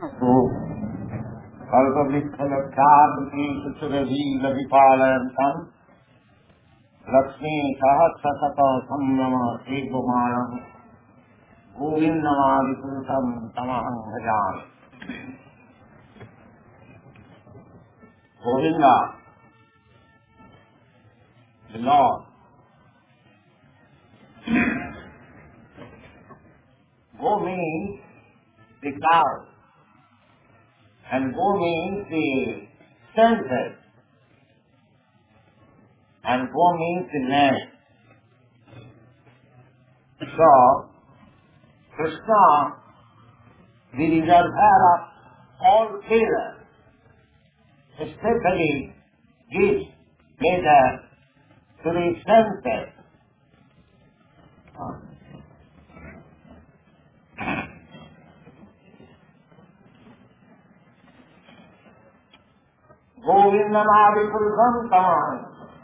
कल्पवृक्षलक्षाभिपालयन्तम् लक्ष्मी सहस्रशत संभ्रम एकमाणम् गोविन्दमादिपुरुषम् तमहं भजामि। Govinda, the Lord. Go means the cow, and go means the senses, and go means the land. So, Krishna, the reservoir of all pleasure, especially gives pleasure to the senses. Govindamadipurusham tamam.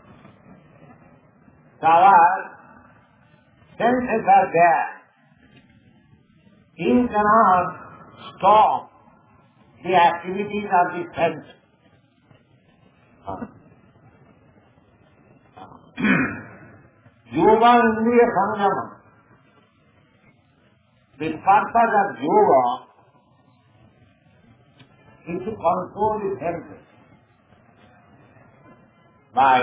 Our senses are there. You cannot stop the activities of the senses. Yoga Indriya Samyama. The purpose of yoga is to control the senses by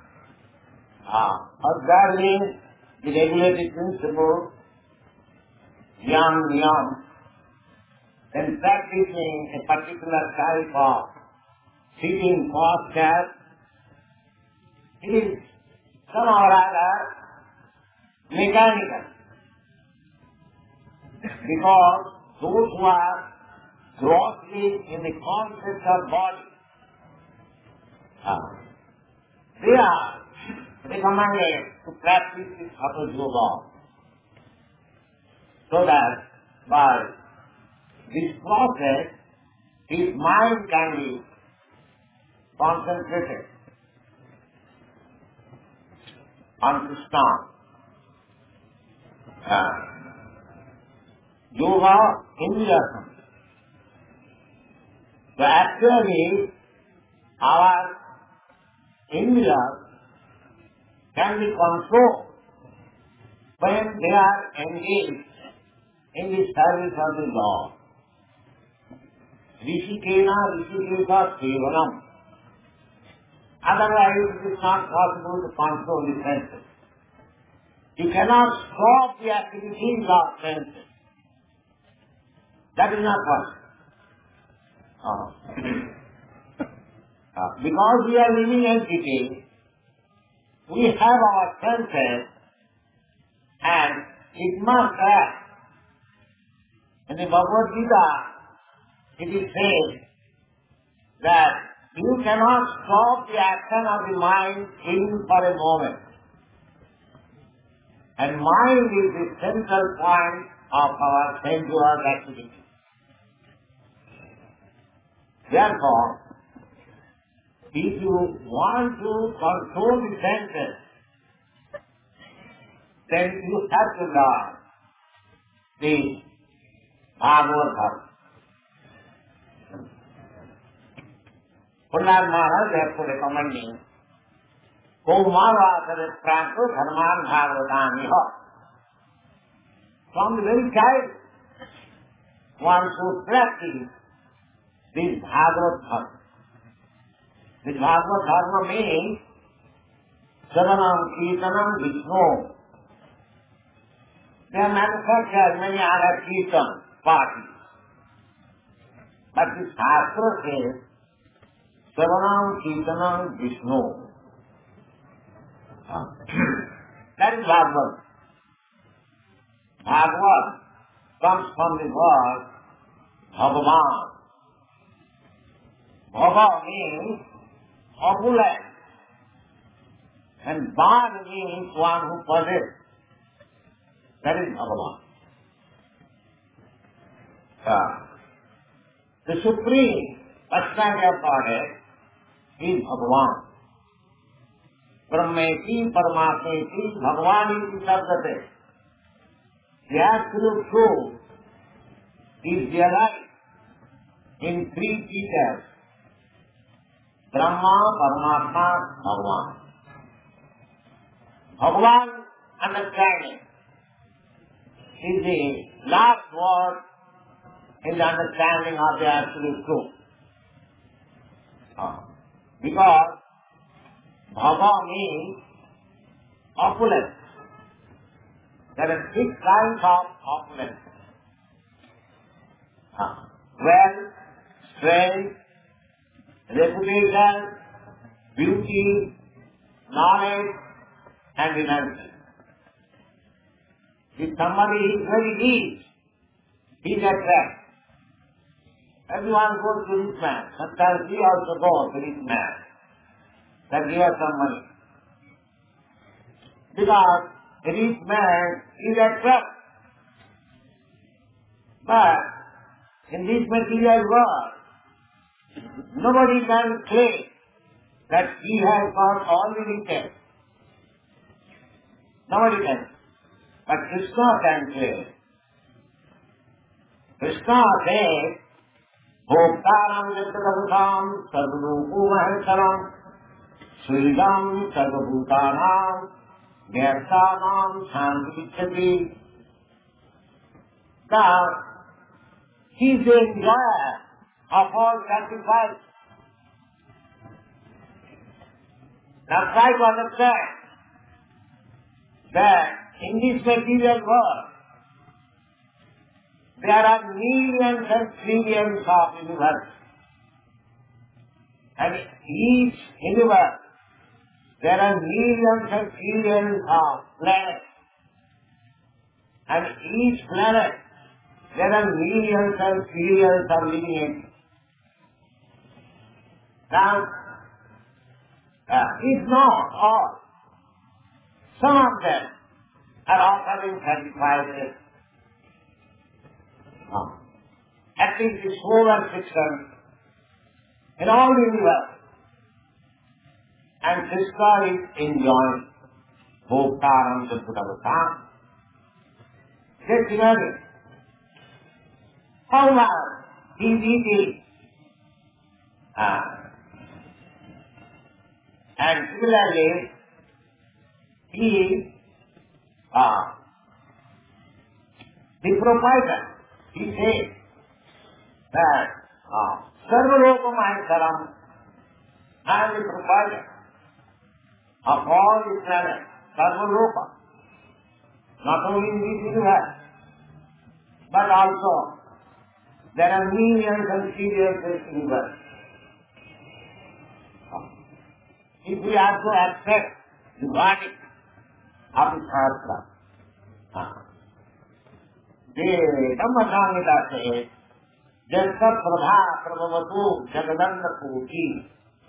observing the regulative principle, yam niyam, then practicing a particular type of sitting posture. It is somehow or other mechanical, because those who are grossly in the concept of body, they are recommended to practice this Hatha Yoga, so that by this process his mind can be concentrated on Krishna. Yoga Indriyasam. So actually our Indriyas can be controlled when they are engaged in the service of the Lord. Rishikena Rishikesha Sevanam. Otherwise it is not possible to control the senses. You cannot stop the activities of senses. That is not possible. Because we are living entities, we have our senses and it must act. In the Bhagavad Gita, it is said that you cannot stop the action of the mind even for a moment. And mind is the central point of our sensual activity. Therefore, if you want to control the senses, then you have to learn the Bhagavad. Prahlad Maharaj therefore recommending Kaumavasara Pranto Dharman Bhagavataniha. From the very child, one should practice this Bhagavad Dharma. This Bhagavad Dharma means Saranam Kirtanam Vishnu. They are manufactured many other Kirtan parties. But this Shastra says Saranam Kirtanam Vishnu. That is Bhagavad. Bhagavad comes from the word Bhagavan. Bhava means opulent, and Van means one who possesses. That is Bhagavan. The supreme personality of Godhead is Bhagavan. Brahmeti, Paramatmeti, Bhagavan is Sabdate. The absolute truth is realized in three teachers, Brahma, Paramatma, Bhagavan. Bhagavan understanding is the last word in the understanding of the absolute truth. Because Bhava means opulence. There are 6 kinds of opulence. Wealth, strength, reputation, beauty, knowledge, and energy. If somebody is very rich, he gets that. Everyone goes to this man. Sometimes we also go to this man. That give us some money. Because a rich man is attracted. But in this material world, nobody can claim that he has got all the riches. Nobody can. But Krishna can claim. Krishna says, Bhoktaram Jattadabhutam Sarvadupu Mahesaram Sridam Sarvabhutanam Gyartanam Shantichati. Now, he is the enjoyer of all sacrifice. Now try to understand that in this material world, there are millions and trillions of universes. And each universe, there are millions and trillions of planets. And each planet, there are millions and trillions of living entities. Now, if not all, some of them are offering sacrifices. At least the solar system in all the universe. And Krishna is enjoying Bhoktaram Jattadabhutam. Just imagine how much he is eating. And similarly, he is the provider. He says that Sarvaloka Mahesaram, I am the provider of all the planets, Sarvaloka. Not only in this universe, but also there are millions and trillions of universe. If we have to accept the verdict of the Shastra, the Dhamma-samhita says, Jasa Prabha Prabhavatu Jagadanda Koti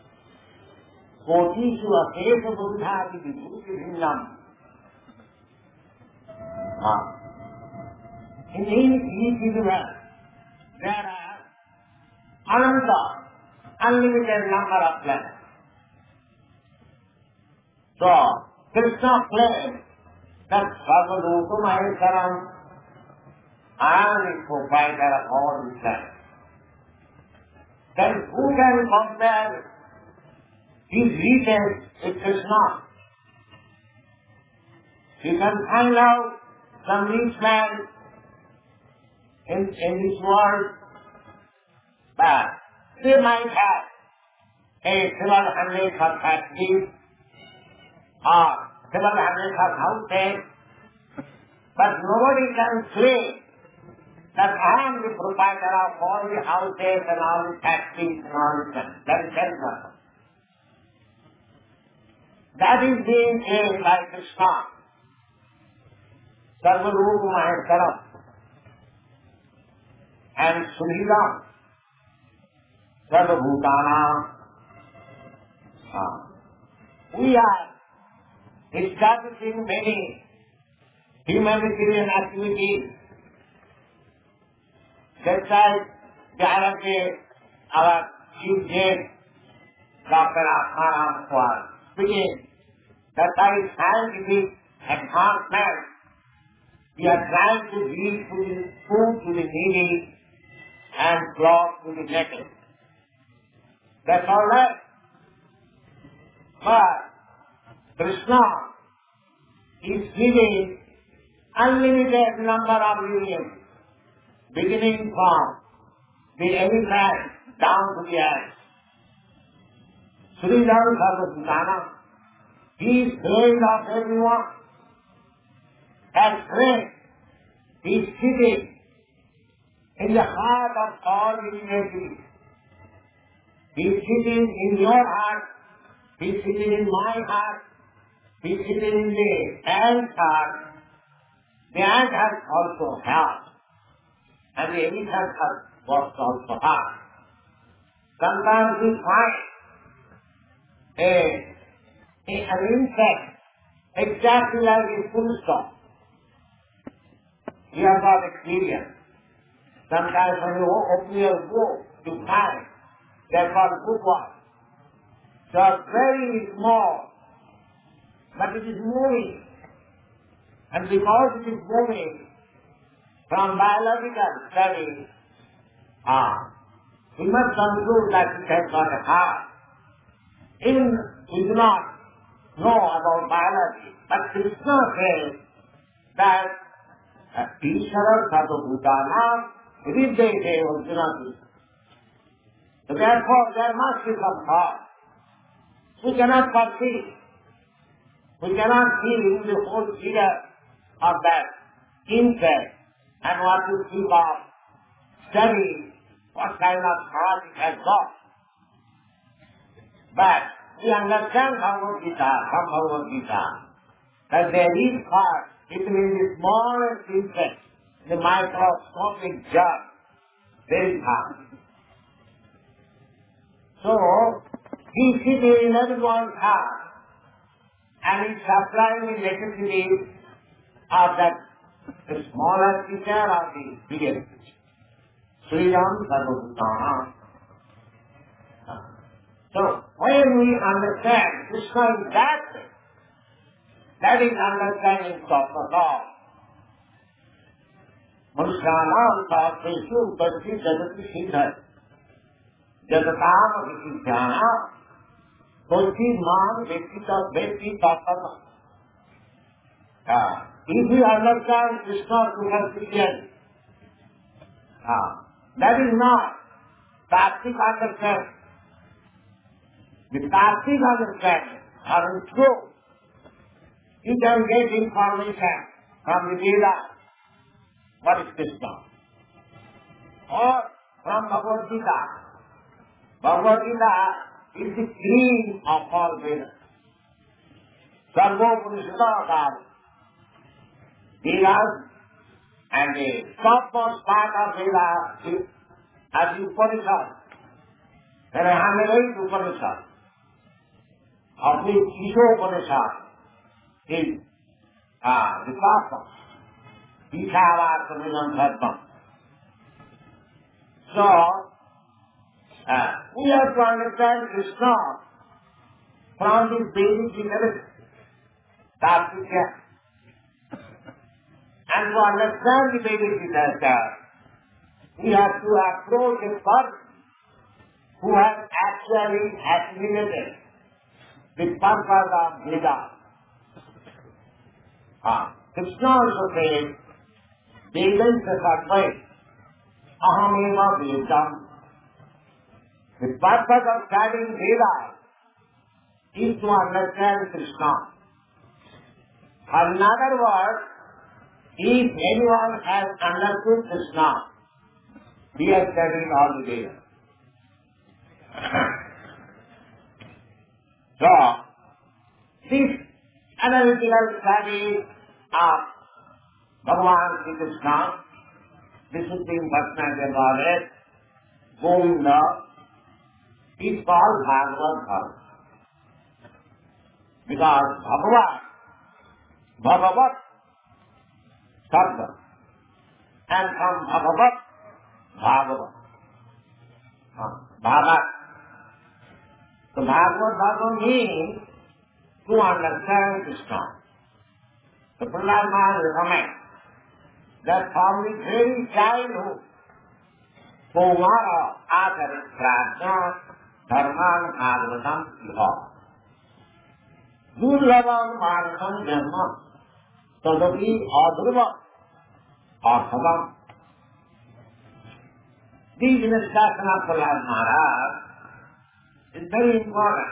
Koti Su Asesa Buddhati Vibhuti Bhinnam. In each universe, there are ananta, unlimited number of planets. So, Krishna claims that Sarvaloka Mahesaram, I am the provider of all the planets. Then who can compare his riches with Krishna? You can find out some rich man in this world, but they might have a 700 of factories or 700 of houses, but nobody can claim that I am the provider of all the houses and all the factories and all the things. That is self-worth. That is being claimed by Krishna. Sarvaloka Mahesaram and Suhridam Sarvabhutanam. We are establishing many humanitarian activities. Just like our chief guest, Dr. Atmaram was speaking, that by scientific advancement, we are trying to give food to the needy and cloth to be naked. That's all right. But Krishna is giving unlimited number of unions, beginning from the elephant down to the ants. Sri Ram Sarvabhutana, he is friend of everyone. As friend, he is sitting in the heart of all living entities. He is sitting in your heart, he is sitting in my heart, he is sitting in the ant's heart. The ant has also heart, and the elephant has also heart. Sometimes we find an insect exactly like a full stop. We have got experience. Sometimes when you open your book, you find they're called bookworms. So very small, but it is moving. And because it is moving from biological study, we must conclude that it has got a heart. Even we do not know about biology, but Krishna says that Ishvara Sarvabhutanam Hridayate Vajjanati. So therefore there must be some thought. We cannot perceive. We cannot see the whole figure of that insect and what to keep of study, what kind of thought it has got. But we understand from Bhagavad Gita, that there is thought between the smallest insect, the microscopic germ, there is thought. So, he is sitting in everyone's heart, and is supplying the necessities of that the smaller creature or the bigger creature. Sri Ram Sarvabhutana. So, when we understand Krishna is that way, that is understanding of all. Manusyanam sastreshu upasthi jagati siddha jagatam visidhyana bodhi man vekti tatama. If we understand Krishna superficially, that is not Tastic understanding. The Tastic understanding are true. You can get information from the Vedas, what is Krishna, or from Bhagavad Gita. Bhagavad Gita is the cream of all Vedas. Sarvopanishadakar, Vedas, and the topmost part of Vedas is as the Upanishad. There are 108 Upanishads. Of which Ishopanishad is the topmost. Ishavartamidam Dharmam. So, we have to understand Krishna from this basic generation. That's it, yeah. And to understand the basic literature, we have to approach a person who has actually assimilated the purpose of Vedas. Krishna also says, Vedanta Sattvae, Ahameva Vedam. The purpose of studying Vedas is to understand Krishna. In other words, if anyone has understood Krishna, he has studied all the Vedas. So, this analytical study of Bhagavan Sri Krishna, the Supreme Personality of Godhead, Govinda, is called Bhagavad Dharma. Because Bhagavat, Sabda, and from Bhagavat, Bhagavat. Bhagat. So Bhagavad Dharma means to understand Krishna. The Prahlad Maharaj recommends that from the very childhood, Kumara Atarisrajna Dharman Bhagavatam Iha. Durlavan Bhagavatam Janma Tadapi Adurva Arthadam. This discussion of Prahlad Maharaj is very important.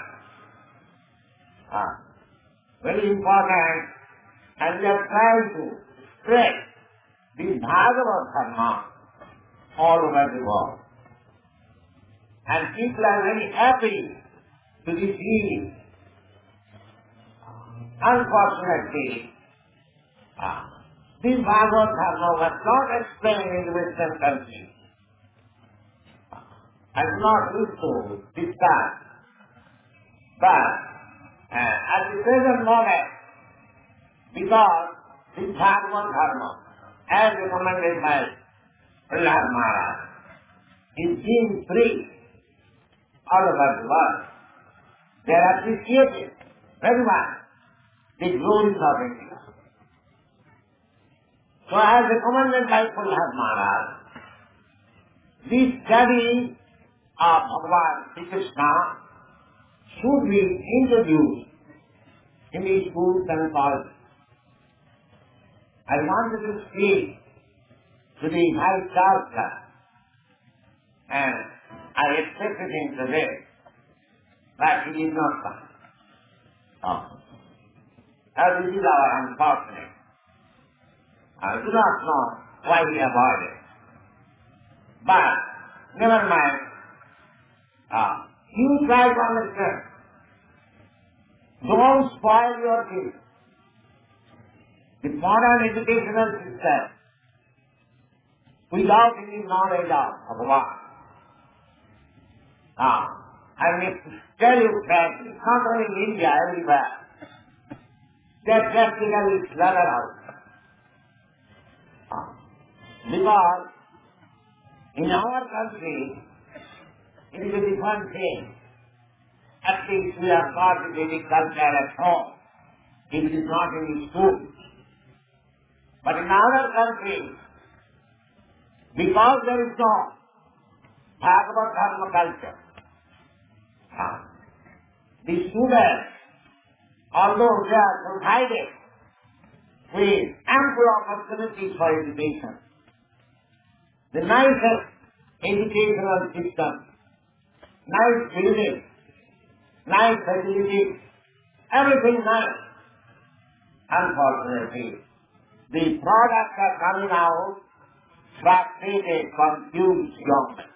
Very important, and we are trying to spread the Bhagavad Dharma all over the world. And people are very happy to receive. Unfortunately, this Bhagavad Dharma was not explained in the Western country. And not used to discuss. But at the present moment, because this Bhagavad Dharma, as recommended by Prahlad Maharaj, is being free all over the world, they are appreciated very much the glories of India. So as recommended by Prahlad Maharaj, this study of Bhagavan Sri Krishna should be introduced in the schools and colleges. I wanted to speak to the Vice Chancellor, and I expected him today, but he did not come. Now this is our unfortunate. I do not know why he avoided. But never mind. You try to understand. Don't spoil your kids. The modern educational system, without any knowledge of Bhagavan. I may tell you frankly, not only in India, everywhere, they are practically slaughtered out. Because in our country, it is a different thing. At least we have got the Vedic culture at home. It is not in the school. But in other countries, because there is no Bhagavad Dharma culture, the students, although they are provided with ample opportunities for education, the nicest educational system, nice buildings, nice facilities, everything nice. Unfortunately, the products are coming out frustrated, confused young men.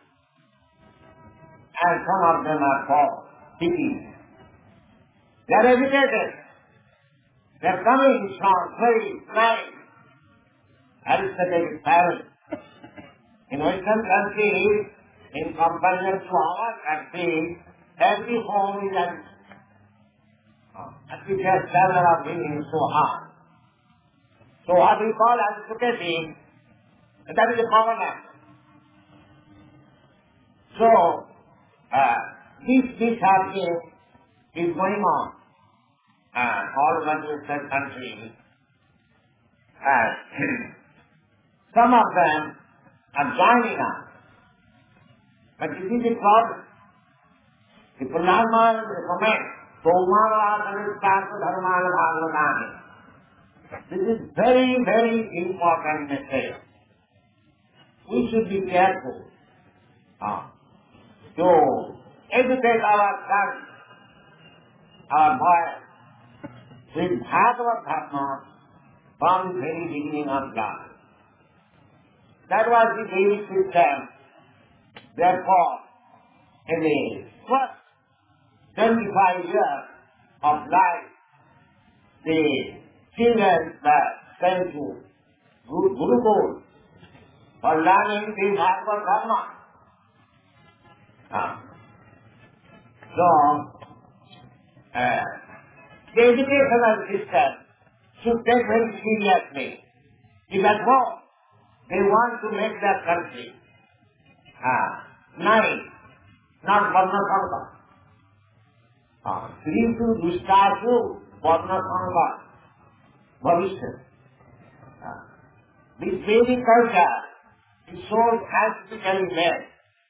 And some of them are called hippies. They are educated. They are coming from very nice aristocratic families. In Western countries, in comparison to our country, every home is at the standard of living so high. So what we call aristocracy, that is a common act. So, this happening is going on all over the Western countries. Some of them are joining us. But this is the problem. The Prahlad Maharaj recommends, Kumara Atarisrajna Dharmana Bhagavatami. This is very, very important message. We should be careful to educate our sons, our boys, with Bhagavad Dharma from the very beginning of life. That was the Vedic system. Therefore, in the first 25 years of life, the children were sent to Gurukul for learning the Bhagavad Dharma. So, the educational system should take very seriously. If at home they want to make their country nice, not Varna Sangha. Srisu Dushtashu Varna Sangha Bhavishya. This Vedic culture is so scientifically made.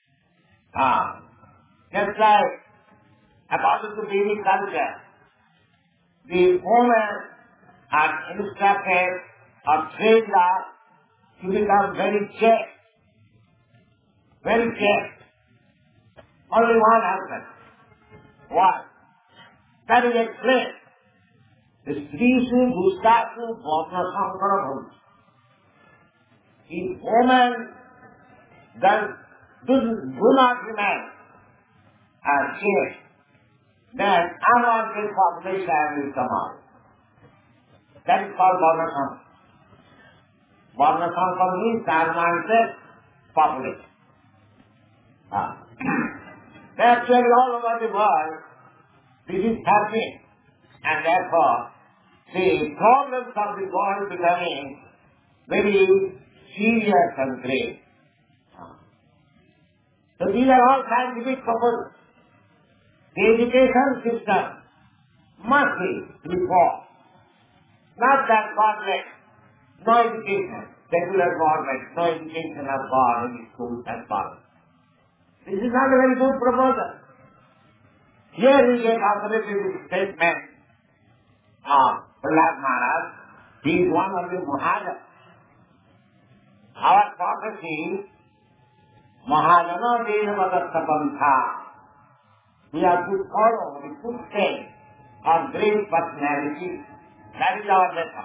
Just like, according to Vedic culture, the women are instructed or trained up to become very chaste. Very chaste. Only one husband. Why? That is explained. Strisu Gustasu Bhavna Sankara Bhavna. If women do not remain chaste, then unwanted population will come out. That is called Bhavna Sankara. Bhavna Sankara means unwanted population. Actually all over the world this is happening, and therefore the problems of the world becoming very serious and grave. So these are all scientific purposes. The education system must be reformed. Not that government, no education, secular government, no education of God in the schools and colleges. This is not a very good proposal. Here we get authoritative statement of Prahlad Maharaj. He is one of the Mahajana. Our prophecy, Mahajana Devadatta Pantha. We have to follow the footsteps of great personalities. That is our method.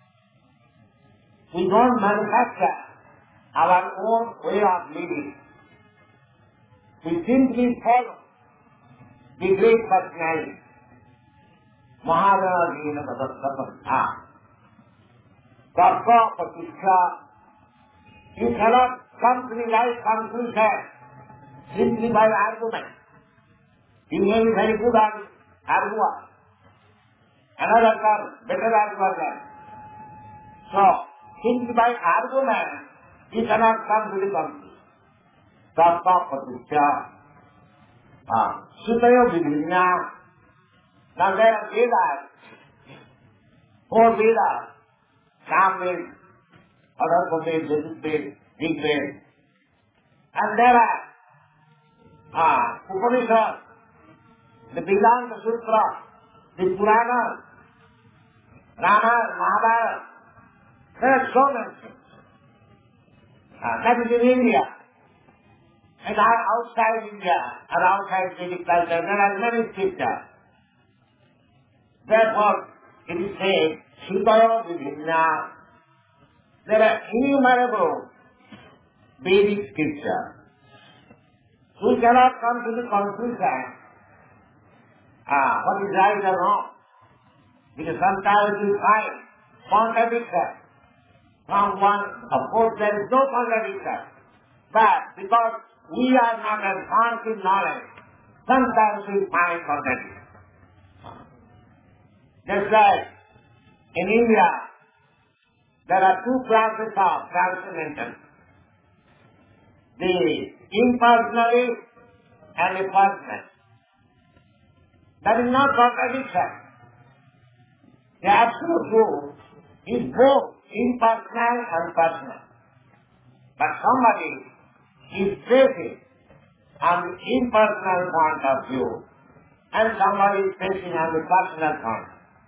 We don't manufacture our own way of living. We simply follow the great personality. Mahajana Devadatta Pantha. Tattva Pratishtha. You cannot come to the right conclusion simply by argument. You may be very good arguer. Another comes better arguer. So, simply by argument, you cannot come to the conclusion. Tattva Pratishtha. Sutayo Vidhinya. Now there are Vedas. 4 Vedas. Samved, Adharvaved, Vedaved, Rigved. And there are Upanishads, the Vedanta Sutra, the Puranas, Ramayana, Mahabharata. There are so many things. That is in India. And outside India, or outside Vedic culture, there are many scriptures. Therefore, it is said, Sutayo Vidhinya. There are innumerable Vedic scriptures. We cannot come to the conclusion what is right or wrong. Because sometimes we find contradiction from one. Of course, there is no contradiction. But because we are not advanced in knowledge, sometimes we find contradiction. Just like in India, there are 2 classes of transcendentalists. The impersonalist and the personalist. That is not contradiction. The absolute truth is both impersonal and personal. But somebody is facing on the impersonal point of view, and somebody is facing on the personal point.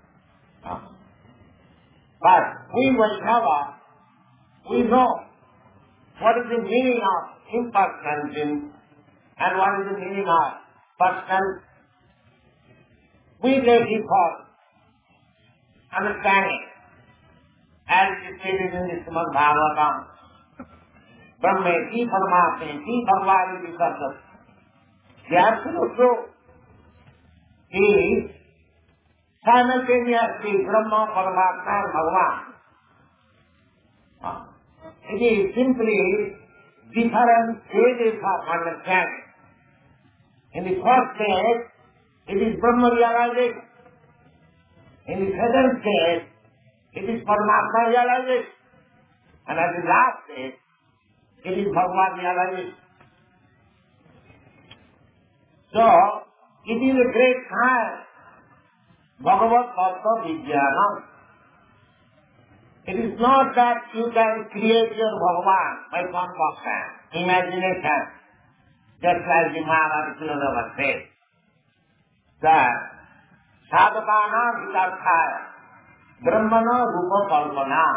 But we Vaishnava, we know what is the meaning of impersonalism and what is the meaning of personal. We take it for understanding, as it is stated in the Srimad Bhagavatam. Brahmeti Paramatmeti Bhagavati Visarjati. The absolute truth is simultaneously Brahma, Paramatma and Bhagavan. It is simply different stages of understanding. In the first stage, it is Brahma realization. In the second stage, it is Paramatma realization. And at the last stage, it is Bhagavan realization. So, it is a great science. Bhagavat Tattva Vijnana. It is not that you can create your Bhagavan by concoction, imagination, just like the Maharaj Philosopher said, that sadhakana vitarthaya brahmana rupa kalpana.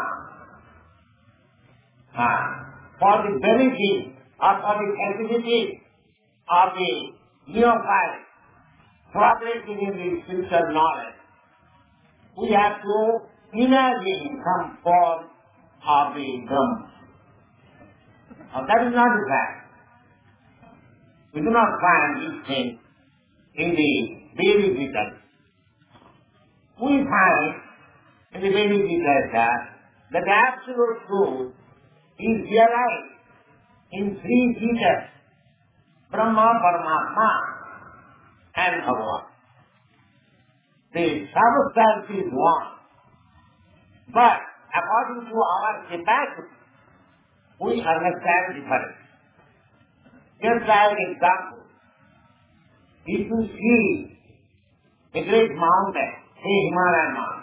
For the benefit or for the facility of the neophyte progressing in the spiritual knowledge, we have to imagine some form of the Brahman. That is not the fact. We do not find these things in the Vedic literature. We find in the Vedic literature that the absolute truth is realized in three features: Brahma, Paramatma and Bhagavan. The substance is one, but according to our capacity, we understand different. Just like an example, if you see a great mountain, say Himalayan mountain,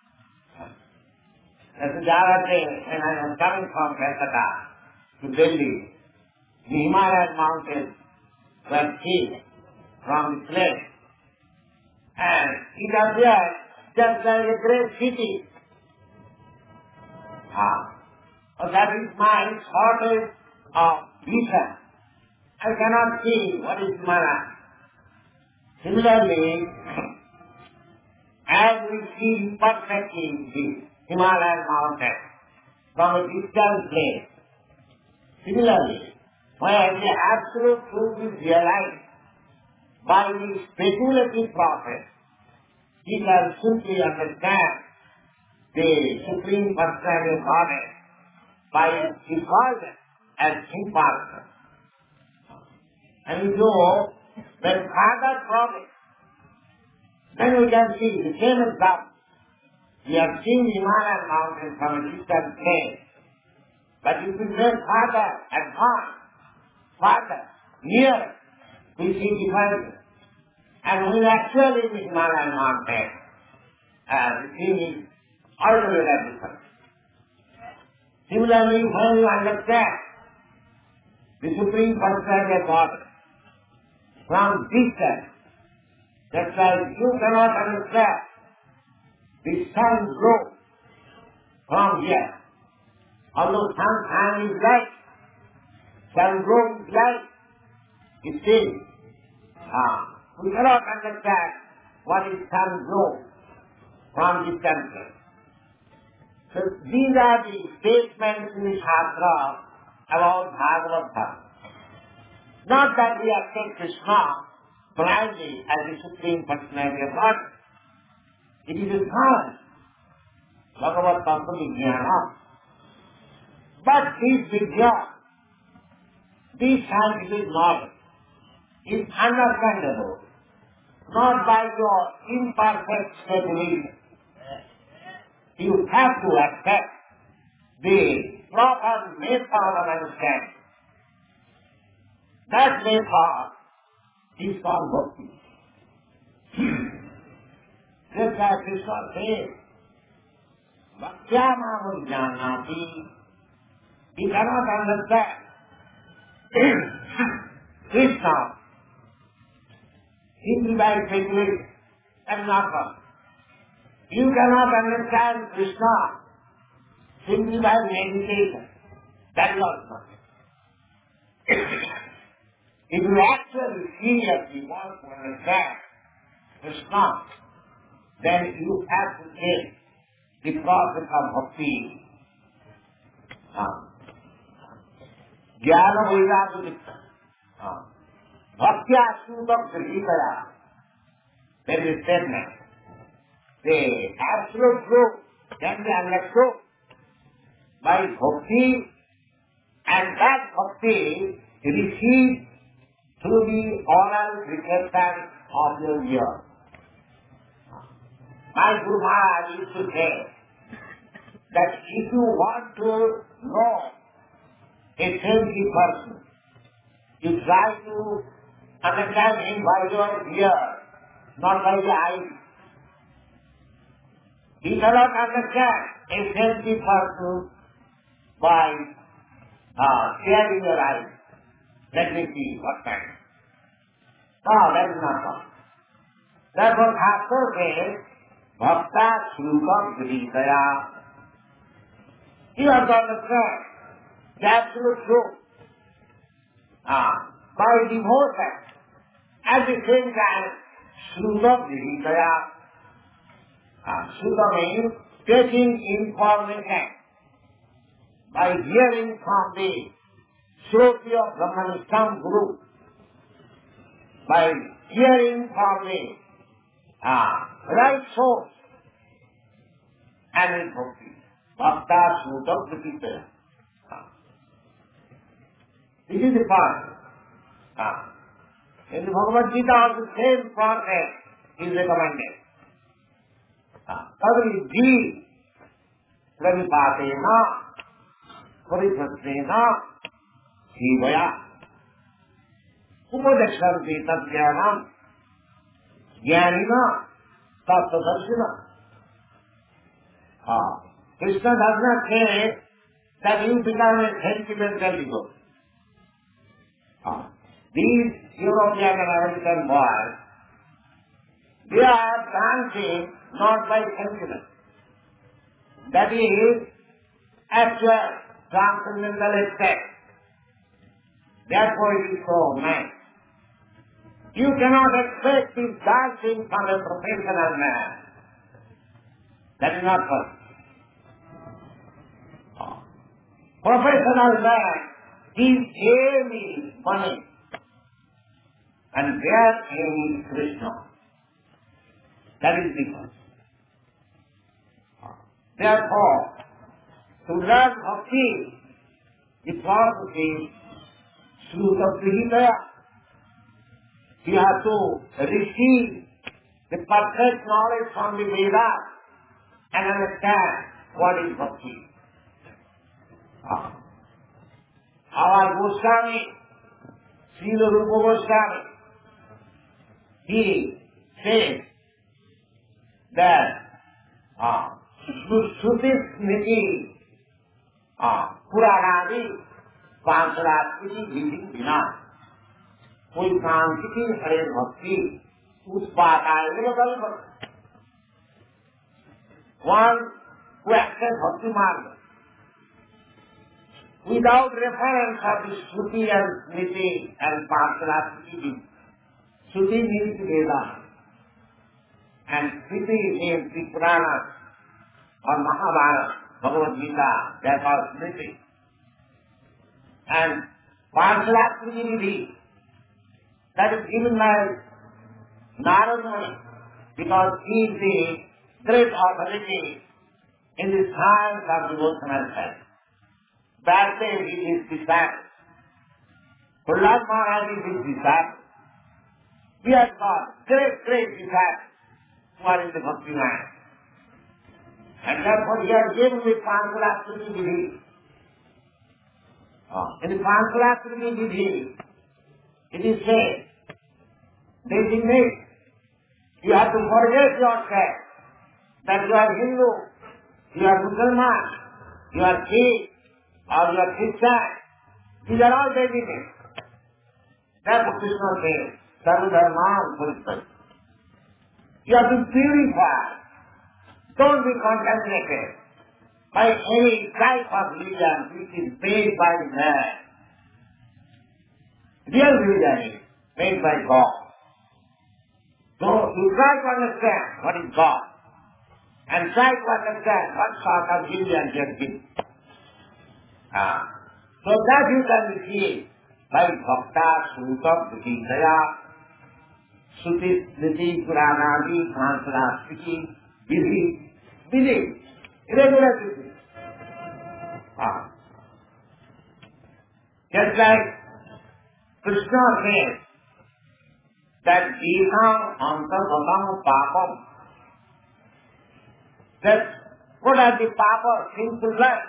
as the other day when I was coming from Calcutta to Delhi, the Himalayan mountains were seen from the place, and it appeared just like a great city. That is my shortage of vision. I cannot see what is Himalayan. Similarly, as we see perfectly the Himalayan mountain from a distant place, similarly, when the absolute truth is realized by the speculative process, we can simply understand the Supreme Personality of Godhead by default as impartial. And so, when further progress, then we can see the same example. We have seen the Himalayan mountain from a distant place, but if we go further, advance, further, nearer, we see difference. And when actually in the Himalayan mountain, the thing is altogether different. Similarly, when you understand the Supreme Personality of Godhead from distance, just like you cannot understand the sun glow from here. Although sun is light, sun glow is light, it seems. We cannot understand what is sun glow from distance. So these are the statements in the Shastra about Bhagavad. Not that we accept Krishna blindly as the Supreme Personality of God. It is a science, Bhagavad Tattva Vijnana. But this Vijnana, this scientific knowledge, is understandable not by your imperfect speculation. You have to accept the proper method of understanding. That method is called bhakti. Just as Krishna says, Bhaktya Mamam Jnanati, you cannot understand Krishna simply by speculation. That is not possible. You cannot understand Krishna simply by meditation. That is also not. If you actually seriously want to understand Krishna, then you have to take the process of bhakti. Jnana Vairagya Bhaktya Sudam Grihitaya. There is a statement. The absolute truth can be understood by bhakti, and that bhakti received through the oral reception of your ear. My Guru Maharaj used to say that if you want to know a saintly person, you try to understand him by your ear, not by the eyes. He cannot understand a healthy person by sharing your eyes. Let me see what kind. No, that is not possible. Therefore, Shastra says, Bhakta Shrukam Gritaya. You have to understand the absolute truth. By devotion, at the same time, Shrukam Gritaya. Shruta means taking information by hearing from the Shruti of Brahmanistam Guru, by hearing from the right source and in bhakti. Bhakta Shruta Gritaya. This is the point. In the Bhagavad Gita also the same process is recommended. Tadvidhi pranipatena parisasena jivaya upadakshante tathyanam jnanina tattvadarshina. Krishna does not say that you become a sentimental ego. These European and American boys, they are dancing not by sentiment. That is actual transcendental aspect. Therefore it is so nice. You cannot expect this dancing from a professional man. That is not possible. Professional man, his aim is money. And their aim is Krishna. That is different. Therefore, to learn bhakti, the process is Shruta Gritaya. You have to receive the perfect knowledge from the Vedas and understand what is bhakti. Our Goswami, Srila Rupa Goswami, he says that Shruti Smriti Puranadi Pansarasmiti Vidhi Vina Koi Sankiti Hare Bhakti Uspataya Kalpa. One who accepts Bhakti Marga without reference of the Shruti and Smriti and Pansarasmiti. Shruti means Veda and Smriti means the Puranas or Mahabharata, Bhagavad Gita, that are Smriti. And Pansarasmiti Vidhi, that is given by Narada Muni, because he is the great authority in the science of devotional health. That day he is disciple. Prahlad Maharaj is his disciple. We have got great disciples who are in the bhakti line. And therefore he has given the Pansarasmiti Vidhi. In the Pansarasmiti Vidhi, it is said, designate, you have to forget yourself that you are Hindu, you are Muslim, you are Sikh, or you are Christian. These are all designated. Therefore Krishna says, Sarvadharman Purishad. You have to purify. Don't be contaminated by any type of religion which is made by man. Real religion is made by God. So you try to understand what is God and try to understand what sort of religion he has given. So that you can receive by Bhakta Shruta Gritaya, Shruti Smriti Puranadi Pansarasmiti Vidhi, irregular Vidhi. Just like Krishna says that Gita Antarbhatam Papam, that what are the Papa sinful life?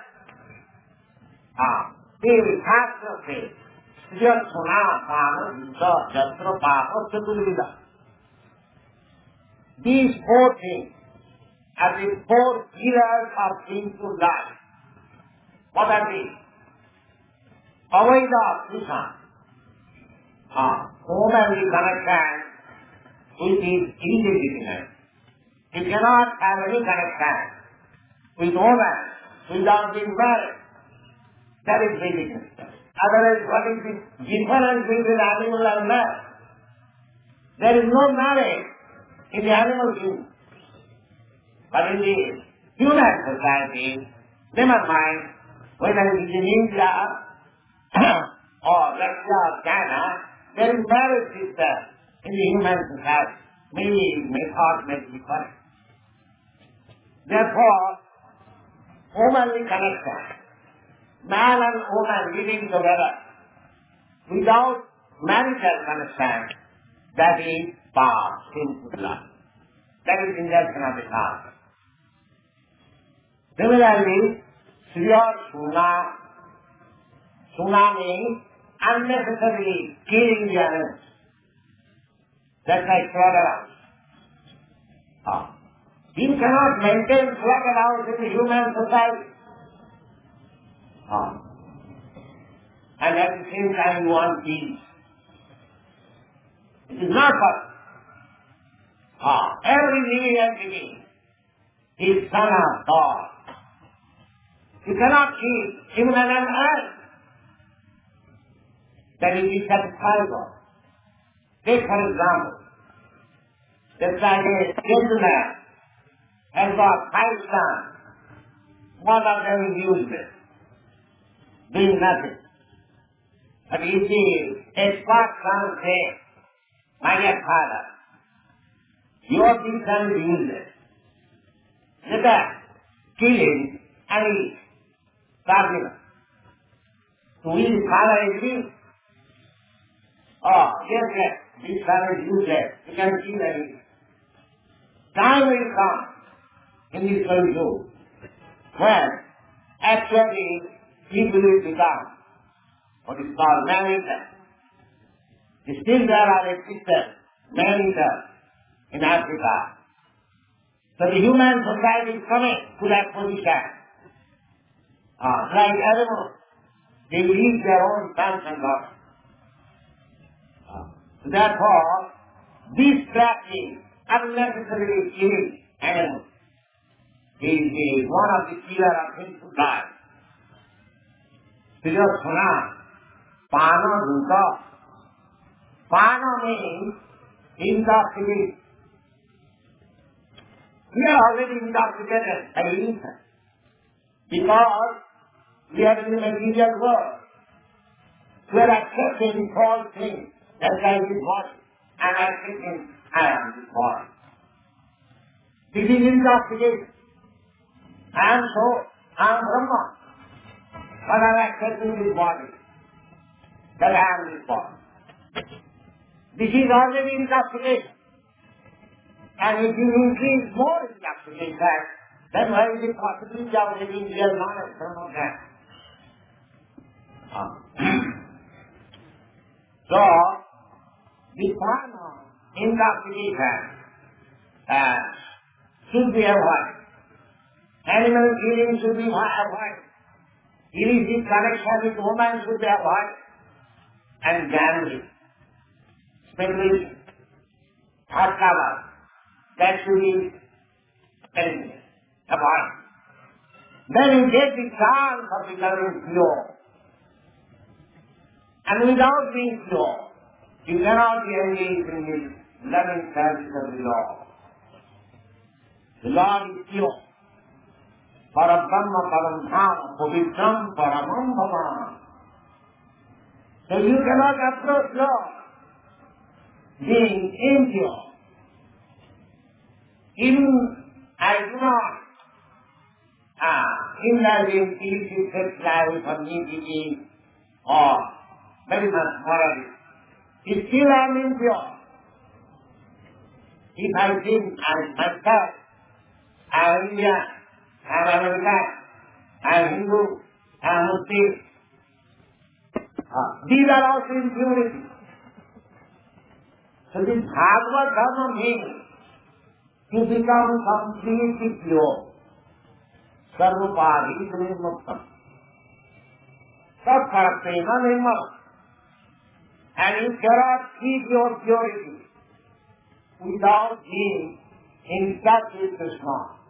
The Shastra says, Yasuna Pana Vita Jatra Papa Chaturvida. These four things as the four pillars of sinful life. What are these? Avaida Krishna. Womanly connection which is illegitimate. You cannot have any connection with woman without being married. That is religion. Otherwise, what is the difference between animal and man? There is no marriage in the animal kingdom. But in the human society, never mind whether it is in India or Russia or China, there is marriage system in the human society. Maybe it may thought may be different. Therefore, womanly connection, man and woman living together without marital connection, that is sinful love. That is injunction of the heart. Similarly, Sriya Suna. Suna means unnecessarily killing the animals. That's like slaughterhouse. You cannot maintain slaughterhouse in the human society. And at the same time you want peace. It is not possible. Every living entity is son of God. You cannot kill even an ant. That will be satisfiable. Take for example, just like a gentleman has got 5 sons. One of them is useless, doing nothing. But you see, a smart son says, my dear father, your big son is useless. Let us kill him and eat. Starve him. So will his father agree? Yes, this son is useless. You can kill and eat. Time will come in this world when actually people will become what is called man-eater. Still there are existed man-eaters in Africa. So the human society is coming to that position. Like animals, they will eat their own sons and daughters. Therefore, this practice, unnecessarily killing animals, is one of the killers of sinful life. Sriya Suna, Pana Dhuta. Pana means intoxicated. We are already intoxicated by innocence because we are in the material world. We are accepting false things. That's why this body. I am accepting I am this body. This is intoxication. I am Brahma. But I am accepting this body. That I am this body. This is already intoxication. And if you increase more intoxication, then where is the possibility of living real knowledge from that? So, the form of intoxication should be avoided. Animal killing should be avoided. Illicit connection with woman should be avoided. And gambling, speculation, hot cover, that should be eliminated, avoided. Then you get the chance of becoming pure. And without being pure, you cannot be engaged in the loving service of the Lord. The Lord is pure. Parabrahma paramdhama pavitram paramam bhavan. So you cannot approach Lord being impure. Even I do not indulge in illicit sex life or nudity or very much morality. Still I am impure. If I think I am myself, I am Indian, I am American, I am Hindu, I am Muslim. These are also impurities. So this Bhagavad Dharma means to become completely pure. Sarvapadi Nirmuktam. Tatkarapena Nirmal. And you cannot keep your purity without being in touch with Krishna.